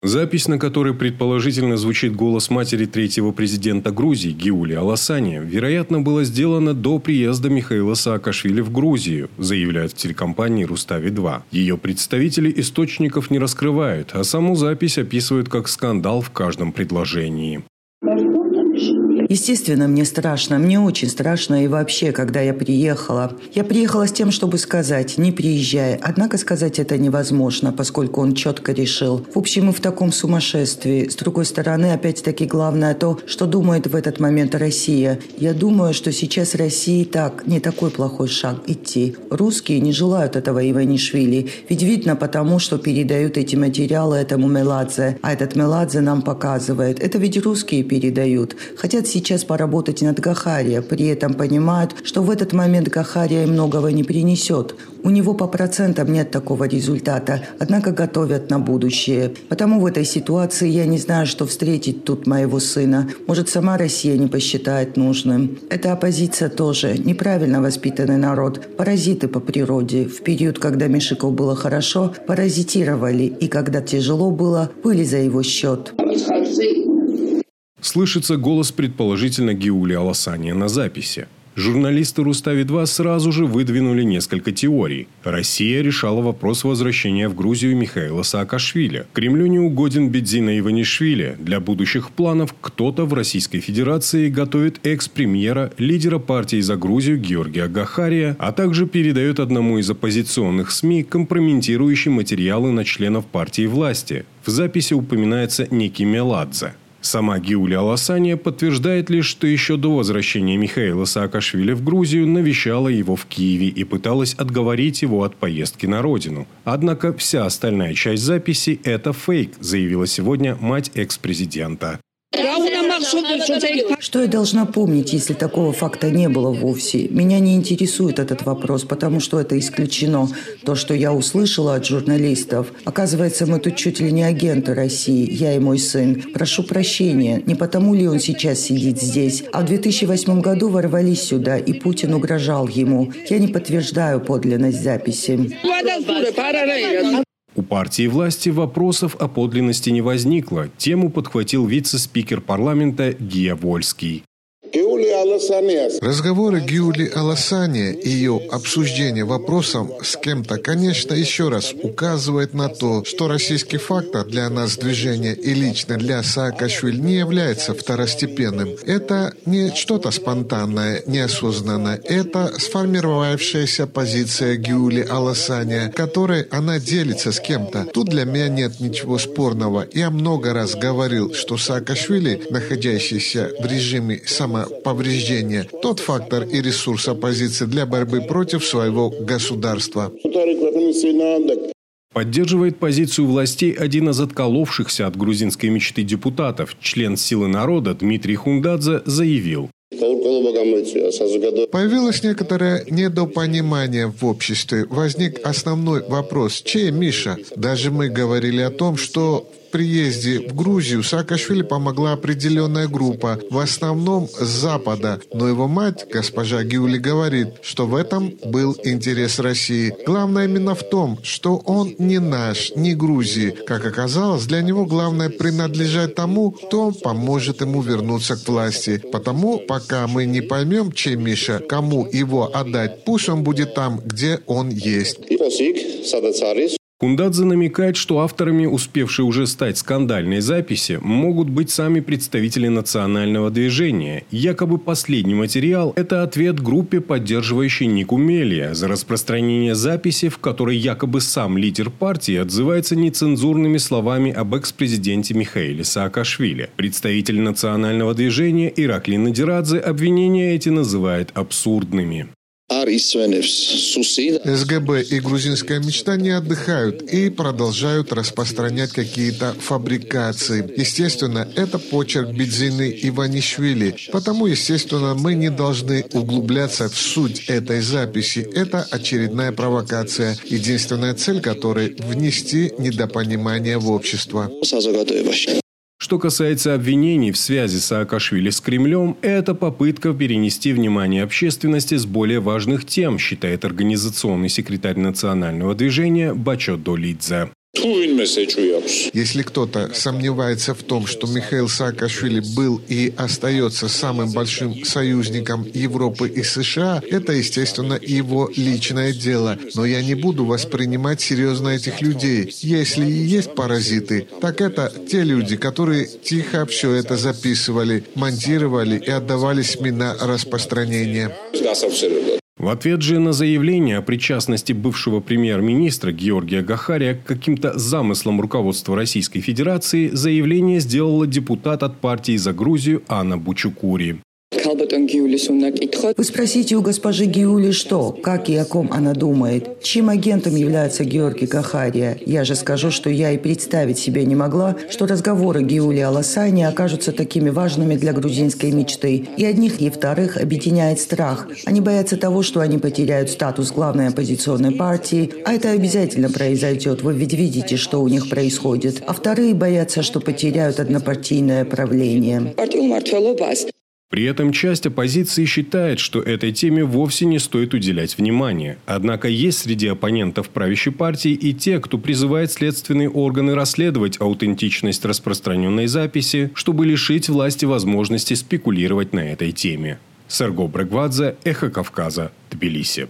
Запись, на которой предположительно звучит голос матери третьего президента Грузии Гиули Аласани, вероятно, была сделана до приезда Михаила Саакашвили в Грузию, заявляют в телекомпании «Рустави-2». Ее представители источников не раскрывают, а саму запись описывают как скандал в каждом предложении. Естественно, мне страшно, мне очень страшно. И вообще, когда я приехала с тем, чтобы сказать: не приезжай. Однако сказать это невозможно, поскольку он четко решил. В общем, мы в таком сумасшествии. С другой стороны, опять-таки, главное то, что думает в этот момент Россия. Я думаю, что сейчас России не такой плохой шаг идти. Русские не желают этого Иванишвили. Ведь видно потому, что передают эти материалы этому Меладзе. А этот Меладзе нам показывает. Это ведь русские передают. Хотят сейчас поработать над Гахария, при этом понимают, что в этот момент Гахария многого не принесет. У него по процентам нет такого результата, однако готовят на будущее. Потому в этой ситуации я не знаю, что встретить тут моего сына. Может, сама Россия не посчитает нужным. Эта оппозиция тоже неправильно воспитанный народ, паразиты по природе. В период, когда Мишиков было хорошо, паразитировали, и когда тяжело было, были за его счет. Слышится голос предположительно Гиули Аласани на записи. Журналисты «Рустави-2» сразу же выдвинули несколько теорий. Россия решала вопрос возвращения в Грузию Михаила Саакашвили. Кремлю не угоден Бедзина Иванишвили. Для будущих планов кто-то в Российской Федерации готовит экс-премьера, лидера партии «За Грузию» Георгия Гахария, а также передает одному из оппозиционных СМИ компрометирующие материалы на членов партии власти. В записи упоминается некий Меладзе. Сама Гиули Аласани подтверждает лишь, что еще до возвращения Михаила Саакашвили в Грузию навещала его в Киеве и пыталась отговорить его от поездки на родину. Однако вся остальная часть записи – это фейк, заявила сегодня мать экс-президента. Что я должна помнить, если такого факта не было вовсе? Меня не интересует этот вопрос, потому что это исключено. То, что я услышала от журналистов. Оказывается, мы тут чуть ли не агенты России, я и мой сын. Прошу прощения, не потому ли он сейчас сидит здесь, а в 2008 году ворвались сюда, и Путин угрожал ему. Я не подтверждаю подлинность записи. У партии власти вопросов о подлинности не возникло. Тему подхватил вице-спикер парламента Гия Вольский. Разговоры Гиули Аласани и ее обсуждение вопросом с кем-то, конечно, еще раз указывает на то, что российский фактор для нас движения и лично для Саакашвили не является второстепенным. Это не что-то спонтанное, неосознанное. Это сформировавшаяся позиция Гиули Аласани, которой она делится с кем-то. Тут для меня нет ничего спорного. Я много раз говорил, что Саакашвили, находящийся в режиме самоповреждения, тот фактор и ресурс оппозиции для борьбы против своего государства. Поддерживает позицию властей один из отколовшихся от грузинской мечты депутатов. Член «Силы народа» Дмитрий Хундадзе заявил. Появилось некоторое недопонимание в обществе. Возник основной вопрос: чей Миша? Даже мы говорили о том, что в приезде в Грузию Саакашвили помогла определенная группа, в основном с Запада. Но его мать, госпожа Гиули, говорит, что в этом был интерес России. Главное именно в том, что он не наш, не Грузии. Как оказалось, для него главное принадлежать тому, кто поможет ему вернуться к власти. Потому, пока мы не поймем, чей Миша, кому его отдать, пусть он будет там, где он есть. Хундадзе намекает, что авторами, успевшей уже стать скандальной записи, могут быть сами представители национального движения. Якобы последний материал – это ответ группе, поддерживающей Нику Мелия, за распространение записи, в которой якобы сам лидер партии отзывается нецензурными словами об экс-президенте Михаиле Саакашвили. Представитель национального движения Иракли Надирадзе обвинения эти называет абсурдными. СГБ и грузинская мечта не отдыхают и продолжают распространять какие-то фабрикации. Естественно, это почерк Бедзины Иванишвили. Потому, естественно, мы не должны углубляться в суть этой записи. Это очередная провокация, единственная цель которой – внести недопонимание в общество. Что касается обвинений в связи Саакашвили с Кремлем, это попытка перенести внимание общественности с более важных тем, считает организационный секретарь национального движения Бачо Долидзе. Если кто-то сомневается в том, что Михаил Саакашвили был и остается самым большим союзником Европы и США, это, естественно, его личное дело. Но я не буду воспринимать серьезно этих людей. Если и есть паразиты, так это те люди, которые тихо все это записывали, монтировали и отдавали СМИ на распространение. В ответ же на заявление о причастности бывшего премьер-министра Георгия Гахария к каким-то замыслам руководства Российской Федерации заявление сделала депутат от партии «За Грузию» Анна Бучукури. Вы спросите у госпожи Гиули, что, как и о ком она думает. Чьим агентом является Георгий Гахария? Я же скажу, что я и представить себе не могла, что разговоры Гиули Аласани окажутся такими важными для грузинской мечты. И одних, и вторых объединяет страх. Они боятся того, что они потеряют статус главной оппозиционной партии, а это обязательно произойдет. Вы ведь видите, что у них происходит. А вторые боятся, что потеряют однопартийное правление. При этом часть оппозиции считает, что этой теме вовсе не стоит уделять внимания. Однако есть среди оппонентов правящей партии и те, кто призывает следственные органы расследовать аутентичность распространенной записи, чтобы лишить власти возможности спекулировать на этой теме. Серго Брегвадзе, Эхо Кавказа, Тбилиси.